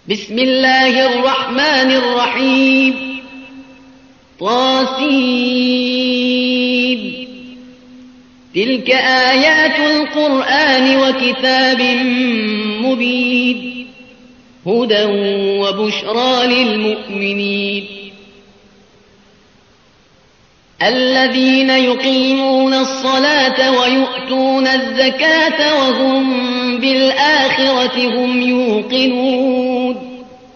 بسم الله الرحمن الرحيم. طاسين. تلك آيات القرآن وكتاب مبين، هدى وبشرى للمؤمنين الذين يقيمون الصلاة ويؤتون الزكاة وهم بالآخرة هم يوقنون.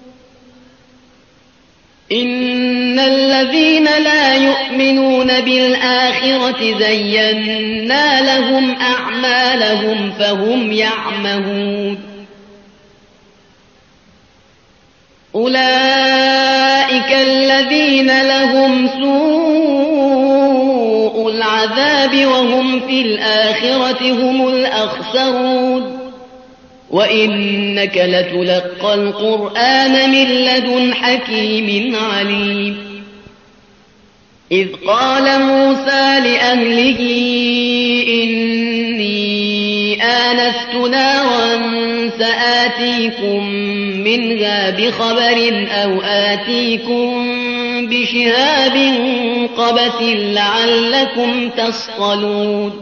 إن الذين لا يؤمنون بالآخرة زينا لهم أعمالهم فهم يعمهون. أولئك الذين لهم سوء العذاب وهم في الآخرة هم الأخسرون. وإنك لتلقى القرآن من لدن حكيم عليم. إذ قال موسى لأهله إني آنست نارا سآتيكم منها بخبر أو آتيكم بشهاب قبس لعلكم تصطلون.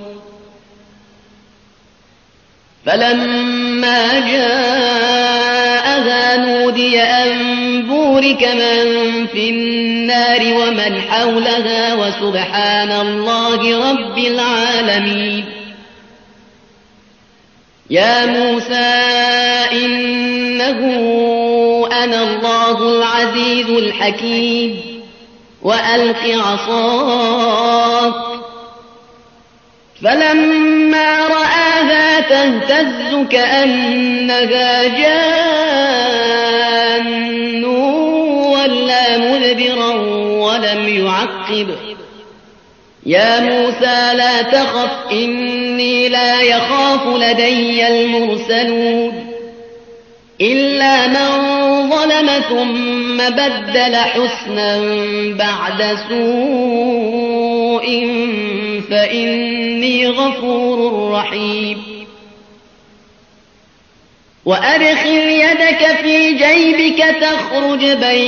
فلما جاءها نودي أن بورك من في النار ومن حولها وسبحان الله رب العالمين. يا موسى إنه أنا الله العزيز الحكيم وألق عصاك. فلما رآها تهتز كأنها جان ولا مدبرا ولم يعقب. يا موسى لا تخف إني لا يخاف لدي المرسلون. إلا من ظلم ثم بدل حسنا بعد سوء فإني غفور رحيم. وأدخل يدك في جيبك تخرج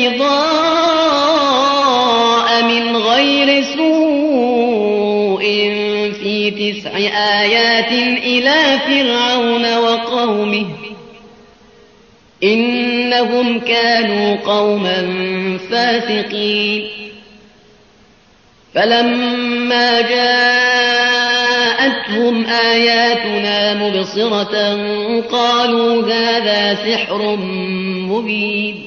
بيضاء من غير سوء في 9 آيات إلى فرعون وقومه إنهم كانوا قوما فاسقين. فلما جاءتهم آياتنا مبصرة قالوا هذا سحر مبين.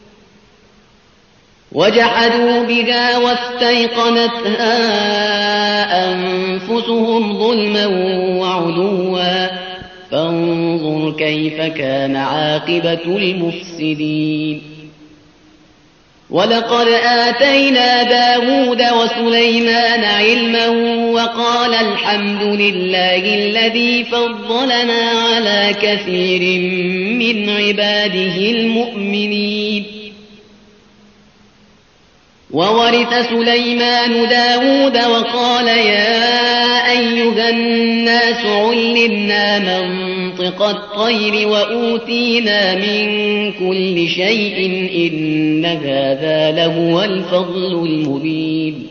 وجحدوا بها واستيقنتها أنفسهم ظلما وعلوا فانظر كيف كان عاقبة المفسدين. ولقد آتينا داود وسليمان علما وقال الحمد لله الذي فضلنا على كثير من عباده المؤمنين. وورث سليمان داود وقال يا أيها الناس علمنا منطق الطير وأوتينا من كل شيء إن هذا لهو الفضل المبين.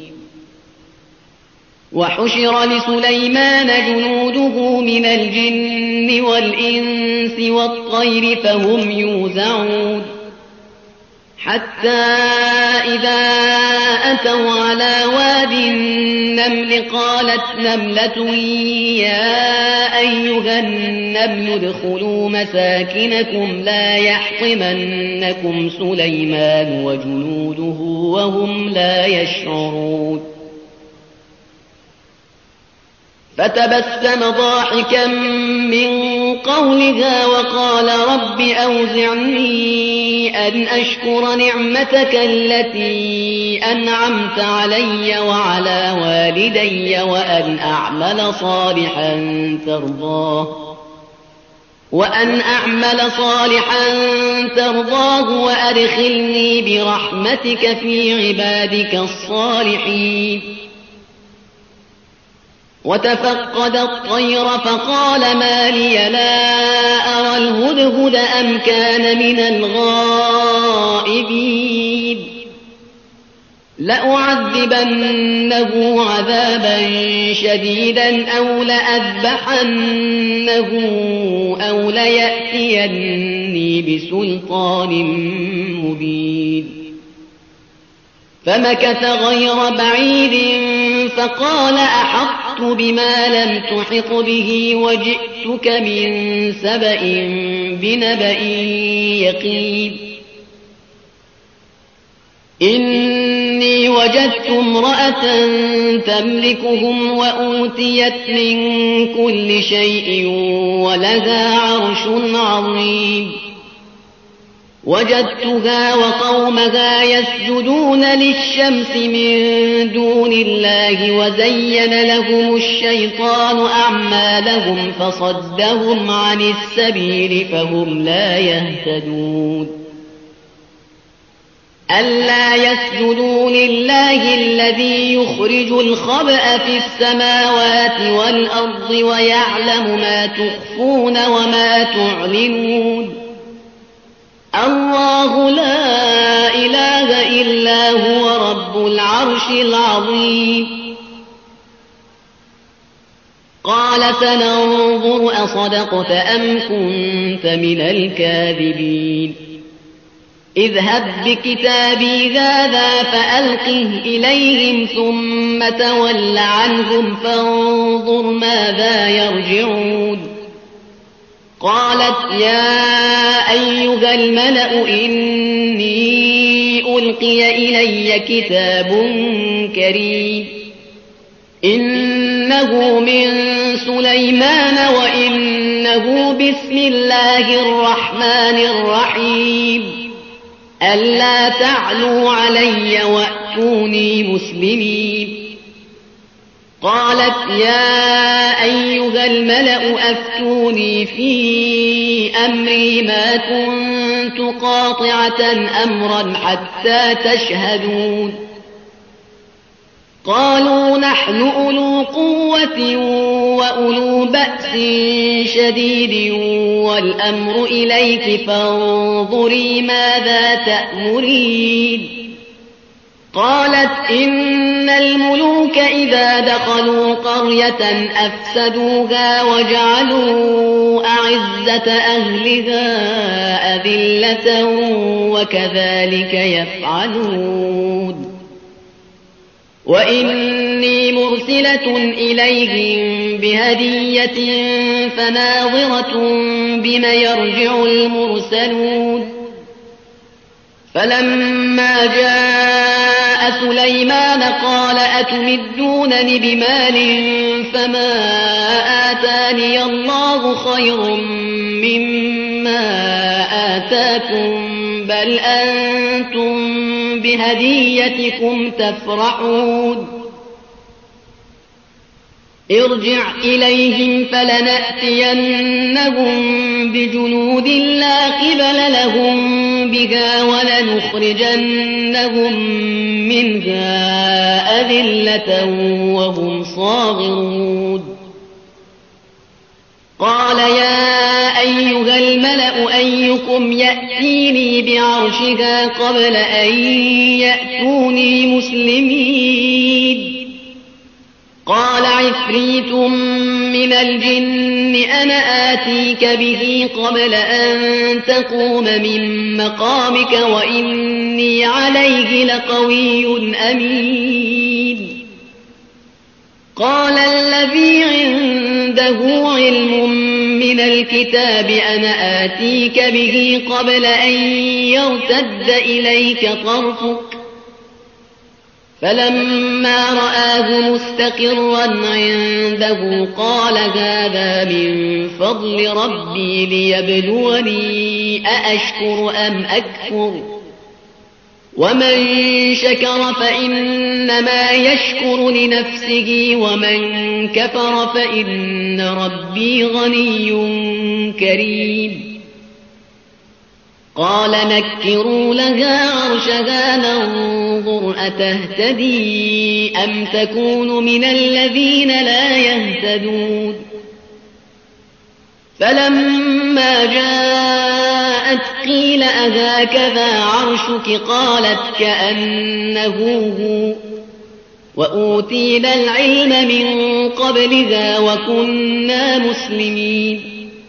وحشر لسليمان جنوده من الجن والإنس والطير فهم يوزعون. حتى إذا أتوا على واد النمل قالت نملة يا أيها النمل ادخلوا مساكنكم لا يحطمنكم سليمان وجنوده وهم لا يشعرون. فتبسم ضاحكا من قولها وقال رب أوزعني أن أشكر نعمتك التي أنعمت علي وعلى والدي وأن أعمل صالحا ترضاه وأدخلني برحمتك في عبادك الصالحين. وتفقد الطير فقال ما لي لا أرى الهدهد أم كان من الغائبين لأعذبنه عذابا شديدا أو لأذبحنه أو ليأتيني بسلطان مبين فمكث غير بعيد فقال أحطت بما لم تحط به وجئتك من سبأ بنبأ يقين إني وجدت امرأة تملكهم وأوتيت من كل شيء ولها عرش عظيم وجدتها وقومها يسجدون للشمس من دون الله وزين لهم الشيطان أعمالهم فصدهم عن السبيل فهم لا يهتدون ألا يسجدوا لله الذي يخرج الخبأ في السماوات والأرض ويعلم ما تخفون وما تعلنون الله لا إله إلا هو رب العرش العظيم قال سننظر أصدقت أم كنت من الكاذبين اذهب بكتابي هذا فألقه إليهم ثم تول عنهم فانظر ماذا يرجعون قالت يا أيها الملأ إني ألقي إلي كتاب كريم إنه من سليمان وإنه بسم الله الرحمن الرحيم ألا تعلوا علي وأتوني مسلمين قالت يا أيها الملأ أفتوني في أمري ما كنت قاطعة أمرا حتى تشهدون قالوا نحن أولو قوة وأولو بأس شديد والأمر إليك فانظري ماذا تأمرين قالت إن الملوك إذا دخلوا قرية أفسدوها وجعلوا أعزة أهلها أذلة وكذلك يفعلون وإني مرسلة إليهم بهدية فناظرة بما يرجع المرسلون فلما جاء سليمان قال أتمدونني بمال فما آتاني الله خير مما آتاكم بل أنتم بهديتكم تفرحون ارجع إليهم فلنأتينهم بجنود لا قبل لهم بها ولنخرجنهم منها أذلة وهم صاغرون قال يا أيها الملأ أيكم يأتيني بعرشها قبل أن يأتوني مسلمين قال عفريت من الجن أنا آتيك به قبل أن تقوم من مقامك وإني عليه لقوي أمين قال الذي عنده علم من الكتاب أنا آتيك به قبل أن يرتد إليك طرفك فلما رآه مستقرا عنده قال هذا من فضل ربي ليبلوني أأشكر أم أكفر ومن شكر فإنما يشكر لنفسه ومن كفر فإن ربي غني كريم قال نكروا لها عرشها ننظر أتهتدي أم تكون من الذين لا يهتدون فلما جاءت قيل أهكذا عرشك قالت كأنه هو وأوتينا العلم من قبلها وكنا مسلمين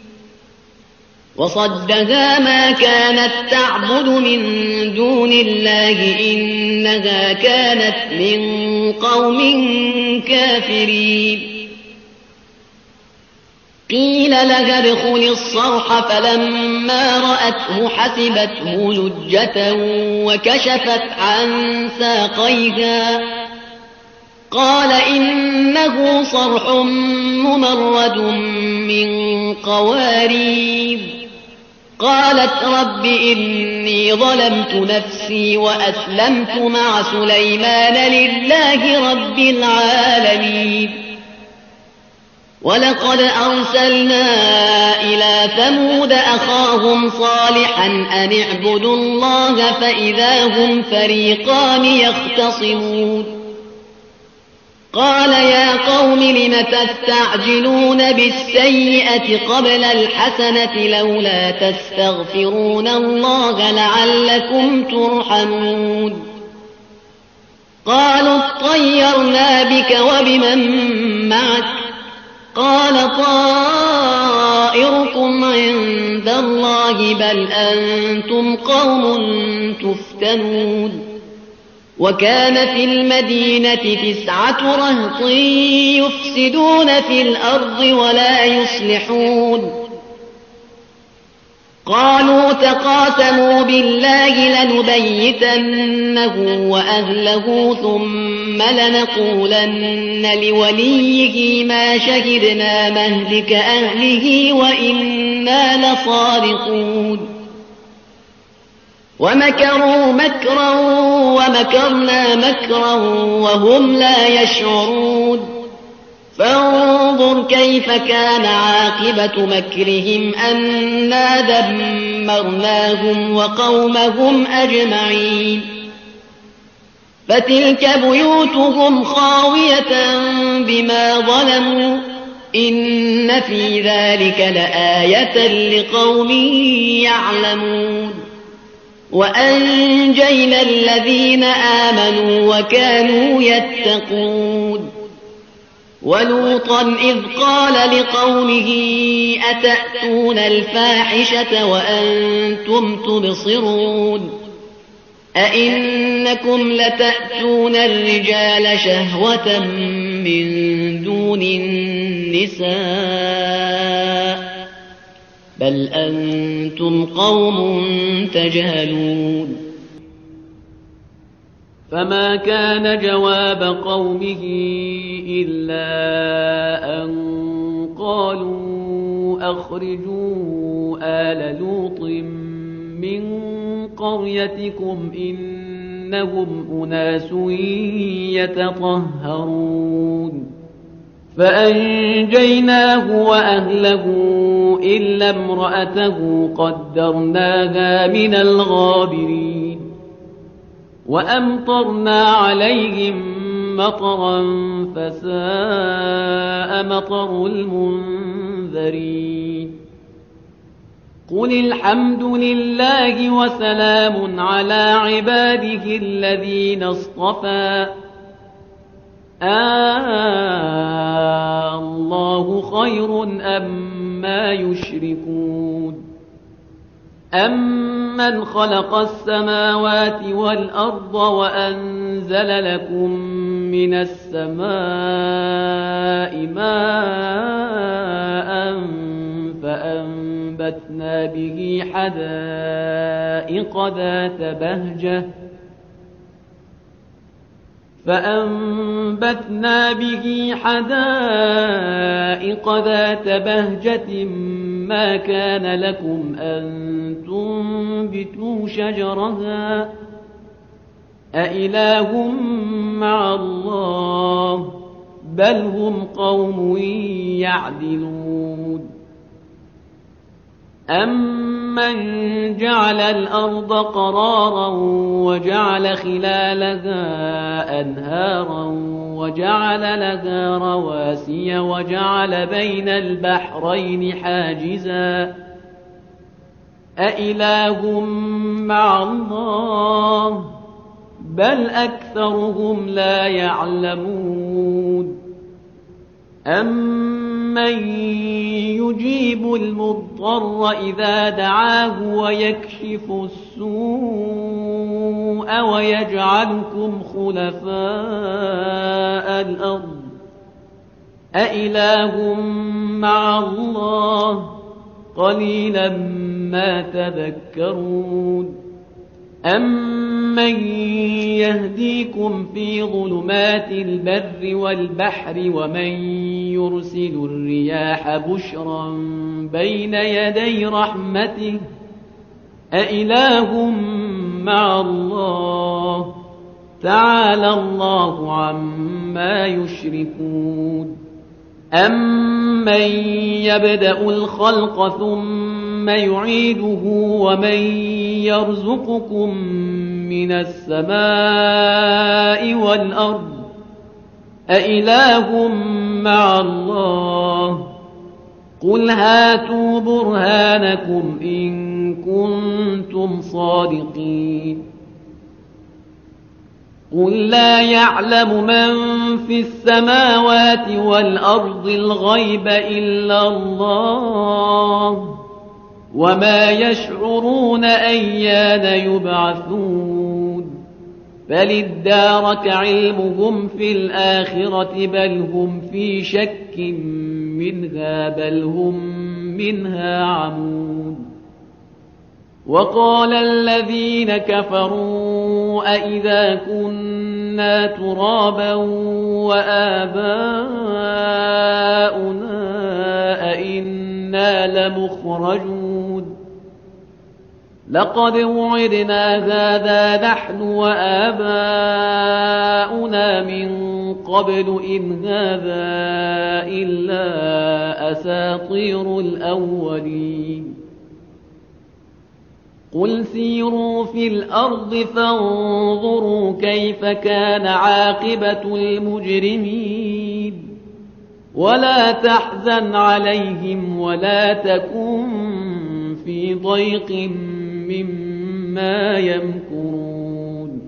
وصدها ما كانت تعبد من دون الله إنها كانت من قوم كافرين قيل لها ادخل الصرح فلما رأته حسبته لجة وكشفت عن ساقيها قال إنه صرح ممرد من قوارير قالت رب إني ظلمت نفسي وأسلمت مع سليمان لله رب العالمين ولقد أرسلنا إلى ثمود أخاهم صالحا أن اعبدوا الله فإذا هم فريقان يختصمون قال يا قوم لم تستعجلون بالسيئة قبل الحسنة لولا تستغفرون الله لعلكم ترحمون قالوا اطيرنا بك وبمن معك قال طائركم عند الله بل أنتم قوم تفتنون وكان في المدينة 9 رهط يفسدون في الأرض ولا يصلحون قالوا تقاسموا بالله لنبيتنه وأهله ثم لنقولن لوليه ما شهدنا مهلك أهله وإنا لصادقون ومكروا مكرا ومكرنا مكرا وهم لا يشعرون فانظر كيف كان عاقبة مكرهم أنا دمرناهم وقومهم أجمعين فتلك بيوتهم خاوية بما ظلموا إن في ذلك لآية لقوم يعلمون وأنجينا الذين آمنوا وكانوا يتقون ولوطا إذ قال لقومه أتأتون الفاحشة وأنتم تبصرون أئنكم لتأتون الرجال شهوة من دون النساء بل أنتم قوم تجهلون فما كان جواب قومه إلا أن قالوا أخرجوا آل لوط من قريتكم إنهم أناس يتطهرون فأنجيناه وأهله إلا امرأته قدرناها من الغابرين وأمطرنا عليهم مطرا فساء مطر المنذرين قل الحمد لله وسلام على عباده الذين اصطفى الله خير أما يشركون أمن خلق السماوات والأرض وأنزل لكم من السماء ماء فأنبتنا به حدائق ذات بهجة ما كان لكم أن تنبتوا شجرها أإله مع الله بل هم قوم يعدلون أَمَّنْ جَعَلَ الْأَرْضَ قَرَارًا وَجَعَلَ خِلَالَهَا أَنْهَارًا وَجَعَلَ لَهَا رَوَاسِيَ وَجَعَلَ بَيْنَ الْبَحْرَيْنِ حَاجِزًا أَإِلَٰهٌ مَّعَ اللَّهِ بَلْ أَكْثَرُهُمْ لَا يَعْلَمُونَ أَمَّن يُجِيبُ الْمُضْطَرَّ إِذَا دَعَاهُ وَيَكْشِفُ السُّوءَ وَيَجْعَلُكُمْ خُلَفَاءَ الْأَرْضِ أَإِلَٰهٌ مَّعَ اللَّهِ قَلِيلًا مَّا تَذَكَّرُونَ أَمَّن يَهْدِيكُمْ فِي ظُلُمَاتِ الْبَرِّ وَالْبَحْرِ وَمَن يُرْسِلُ الرِّيَاحَ بُشْرًا بَيْنَ يَدَيْ رَحْمَتِهِ أَإِلَٰهٌ مَّعَ اللَّهِ تَعَالَى اللَّهُ عَمَّا يُشْرِكُونَ أَمَّن يَبْدَأُ الْخَلْقَ ثُمَّ يُعِيدُهُ وَمَن يَرْزُقُكُم مِّنَ السَّمَاءِ وَالْأَرْضِ أَإِلَٰهٌ مَّعَ اللَّهِ قُلْ هَاتُوا بُرْهَانَكُمْ إِن كُنتُمْ صَادِقِينَ قُل لَّا يَعْلَمُ مَن فِي السَّمَاوَاتِ وَالْأَرْضِ الْغَيْبَ إِلَّا اللَّهُ وَمَا يَشْعُرُونَ أَيَّانَ يُبْعَثُونَ بَلِ ادَّارَكَ عِلْمُهُمْ فِي الْآخِرَةِ بَلْ هُمْ فِي شَكٍّ مِّنْهَا بَلْ هُم مِّنْهَا عَمُونَ وَقَالَ الَّذِينَ كَفَرُوا أَإِذَا كُنَّا تُرَابًا وَآبَاؤُنَا أَإِنَّا لَمُخْرَجُونَ لَقَدْ وُعِدْنَا هَٰذَا نَحْنُ وَآبَاؤُنَا مِن قَبْلُ إِنْ هَٰذَا إِلَّا أَسَاطِيرُ الْأَوَّلِينَ قُلْ سِيرُوا فِي الْأَرْضِ فَانظُرُوا كَيْفَ كَانَ عَاقِبَةُ الْمُجْرِمِينَ وَلَا تَحْزَنْ عَلَيْهِمْ وَلَا تَكُن فِي ضَيْقٍ مِّمَّا يَمْكُرُونَ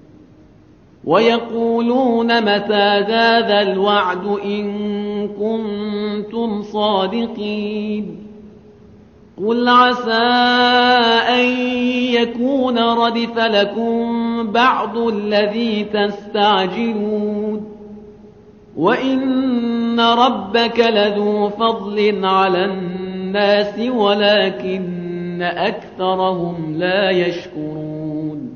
وَيَقُولُونَ مَتَىٰ هَٰذَا الْوَعْدُ إِن كُنتُمْ صَادِقِينَ قُلْ عَسَىٰ أَن يَكُونَ رَدِفَ لَكُم بَعْضُ الَّذِي تَسْتَعْجِلُونَ وَإِنَّ رَبَّكَ لَذُو فَضْلٍ عَلَى النَّاسِ وَلَٰكِنَّ أَكْثَرَهُمْ لَا يَشْكُرُونَ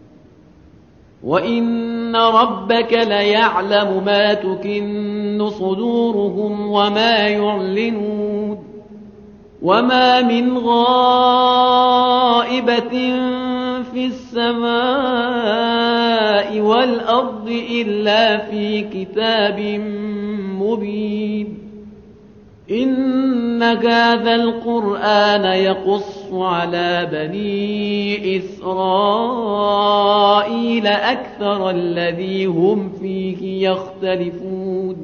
وَإِنَّ رَبَّكَ لَيَعْلَمُ مَا تُكِنُّ صُدُورُهُمْ وَمَا يُعْلِنُونَ وَمَا مِنْ غَائِبَةٍ فِي السَّمَاءِ وَالْأَرْضِ إِلَّا فِي كِتَابٍ مُّبِينٍ إِنَّ هَٰذَا الْقُرْآنَ يَقُصُّ عَلَىٰ بَنِي إِسْرَائِيلَ أَكْثَرَ الَّذِي هُمْ فِيهِ يَخْتَلِفُونَ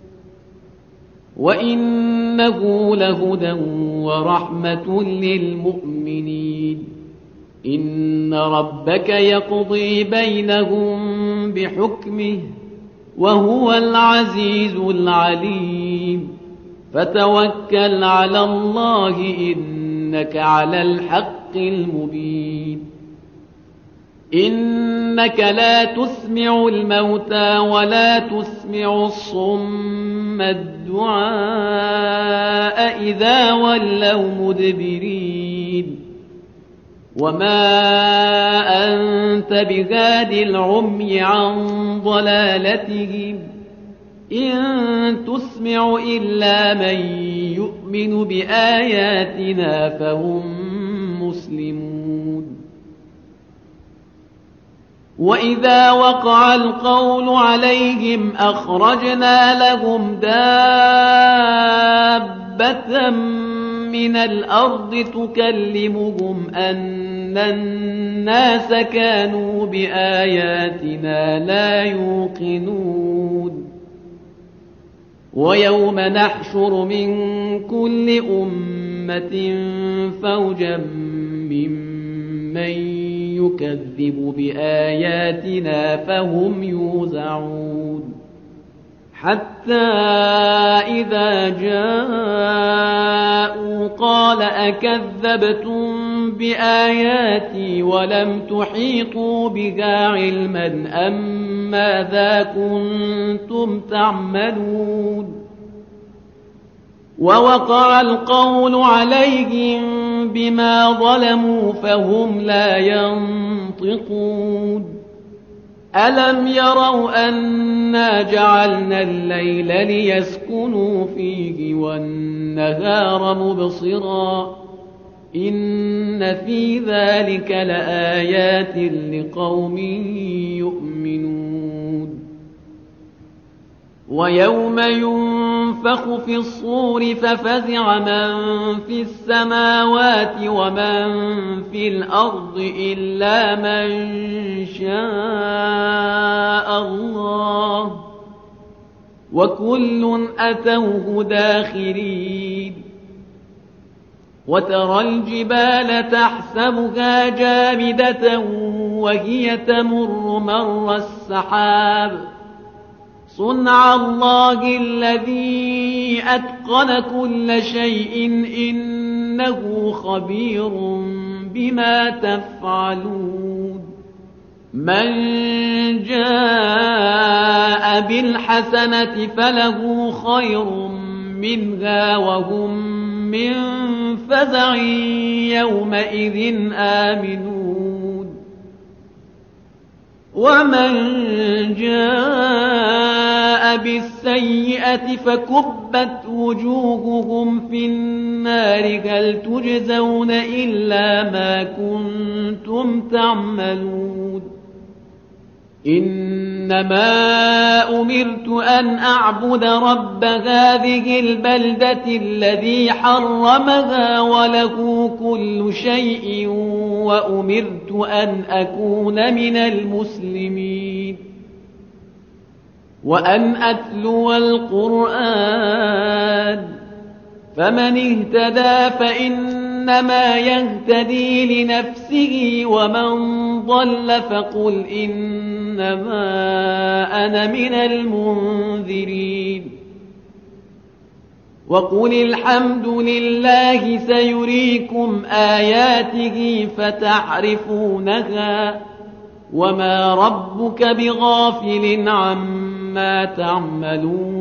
وَإِنَّهُ لَهُدًى وَرَحْمَةٌ لِّلْمُؤْمِنِينَ إِنَّ رَبَّكَ يَقْضِي بَيْنَهُم بِحُكْمِهِ وَهُوَ الْعَزِيزُ الْعَلِيمُ فَتَوَكَّلْ عَلَى اللَّهِ إِنَّكَ عَلَى الْحَقِّ الْمُبِينِ إِنَّكَ لا تسمع الموتى ولا تسمع الصم الدعاء إذا ولوا مدبرين وما أنت بهاد العمي عن ضلالتهم إن تسمع إلا من يؤمن بآياتنا فهم مسلمون وإذا وقع القول عليهم أخرجنا لهم دابة من الأرض تكلمهم أن الناس كانوا بآياتنا لا يوقنون ويوم نحشر من كل أمة فوجا ممن يكذب بآياتنا فهم يوزعون حتى إذا جاءوا قال أكذبتم بآياتي ولم تحيطوا بها علما أم ماذا كنتم تعملون ووقع القول عليهم بما ظلموا فهم لا ينطقون ألم يروا أنا جعلنا الليل ليسكنوا فيه والنهار مبصرا إن في ذلك لآيات لقوم يؤمنون ويوم ينفخ في الصور ففزع من في السماوات ومن في الأرض إلا من شاء الله وكل أتوه داخرين وترى الجبال تحسبها جامدة وهي تمر مر السحاب صنع الله الذي أتقن كل شيء إنه خبير بما تفعلون من جاء بالحسنة فله خير منها وهم من فزع يومئذ آمنون ومن جاء بالسيئة فكبت وجوههم في النار هل تجزون إلا ما كنتم تعملون إنما أمرت أن أعبد رب هذه البلدة الذي حرمها وله كل شيء وأمرت أن أكون من المسلمين وأن أتلو القرآن فمن اهتدى فإنما يهتدي لنفسه ومن ضل فقل إنما أنا من المنذرين وقل الحمد لله سيريكم آياته فتعرفونها وما ربك بغافل عما تعملون